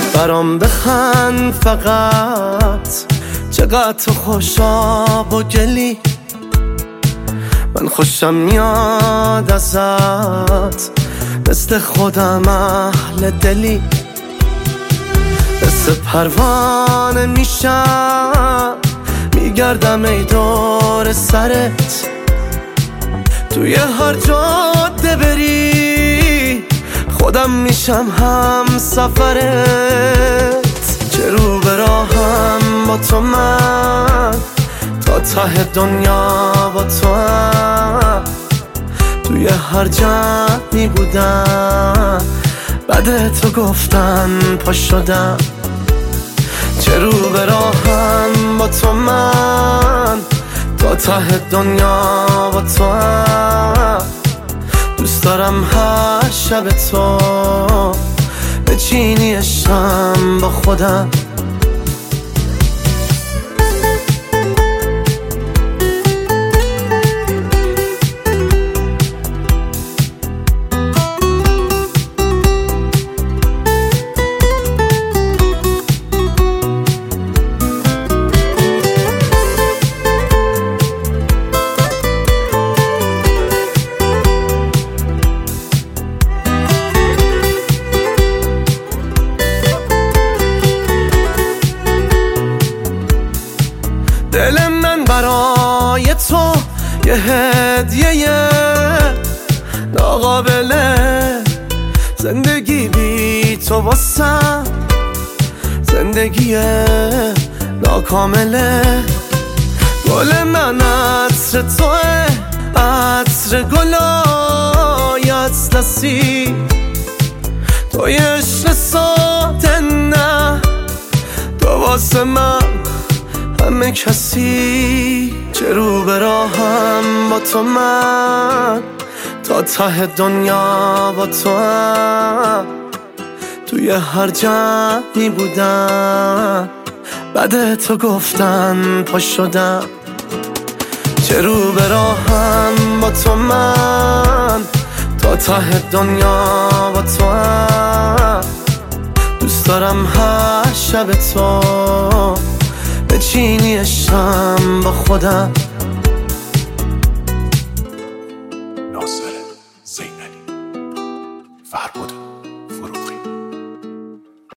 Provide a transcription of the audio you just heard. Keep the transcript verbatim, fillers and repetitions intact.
برام بخند فقط، چقدر تو خوشاب و گلی. من خوشم میاد ازت، مثل خودم اهل دلی. مثل پروانه میشم، میگردم ای دور سرت. توی هر جاده بری، خودم میشم هم سفرت. چه رو به راهم با تو من، تا ته دنیا با تو هم. توی هر جمعی بودم، بعد تو گفتن پا شدم. چه رو به راهم با تو من، تا ته دنیا با تو هم. دوست دارم هر شب تو بچینی عشقم با خودم. دل من برای تو یه هدیه ناقابله. زندگی بی تو واسم زندگی ناکامله. گل من عطر توه، عطر گلای اطلسی. توی عشق ساده نه، تو واسه من همه کسی. چه رو به راهم با تو من، تا ته دنیا با تو هم. توی هر جمعی بودم، بعد تو گفتن پا شدم. چه رو به راهم با تو من، تا ته دنیا با تو هم. دوست دارم هر شب تو بچینی عشقم با خودم.